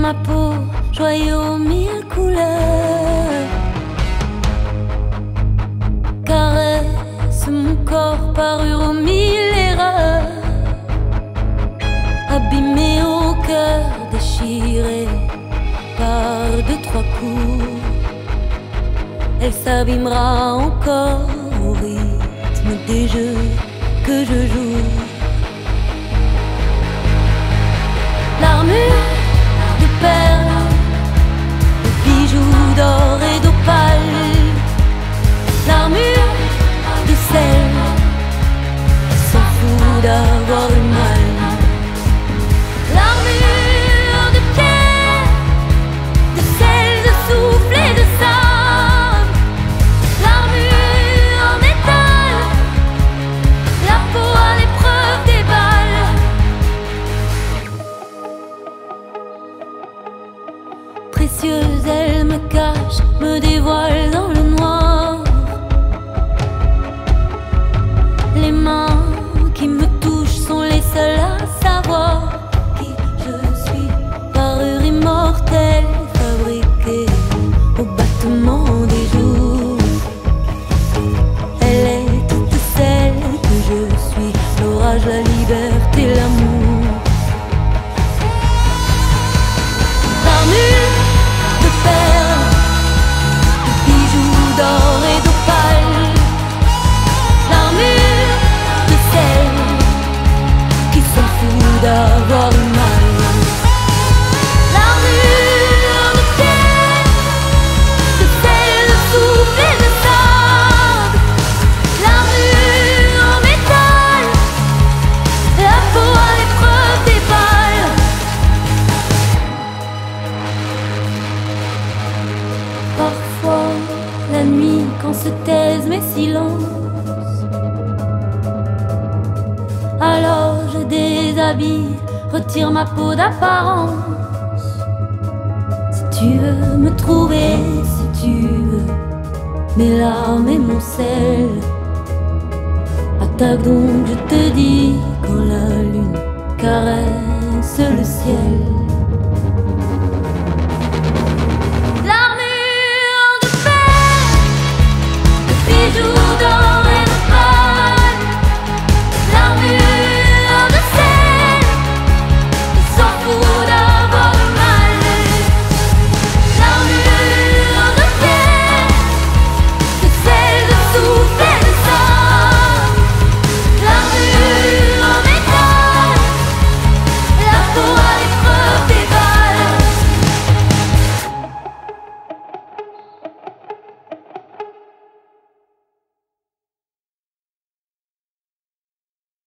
ma peau, joyeux aux mille couleurs. Caresse mon corps, parure aux mille erreurs. Abîmé au cœur, déchiré par deux, trois coups. Elle s'abîmera encore au rythme des jeux que je joue. L'armure de perles, de bijoux d'or et d'opale. L'armure de celle qui s'en fout d'avoir eu mal. L'armure de pierre, de sel, de souffle et de sable. L'armure en métal, la peau à l'épreuve des balles. Précieuse, elle me cache, me dévoile dans le noir. Les mains qui me touchent sont les seules à savoir qui je suis. Parure immortelle, fabriquée au battement des jours. Elle est toute celle que je suis, l'orage, la liberté, l'amour. L'armure de perles, de bijoux d'or et d'opale. L'armure de celle qui s'en fout d'avoir eu mal. L'armure de pierre, de sel, de souffle et de sable. L'armure en métal, la peau à l'épreuve des balles. Parfois, la nuit, quand se taisent mes silences, alors je déshabille, retire ma peau d'apparence. Si tu veux me trouver, si tu veux mes larmes et mon sel, attaque donc, je te dis, quand la lune caresse le ciel.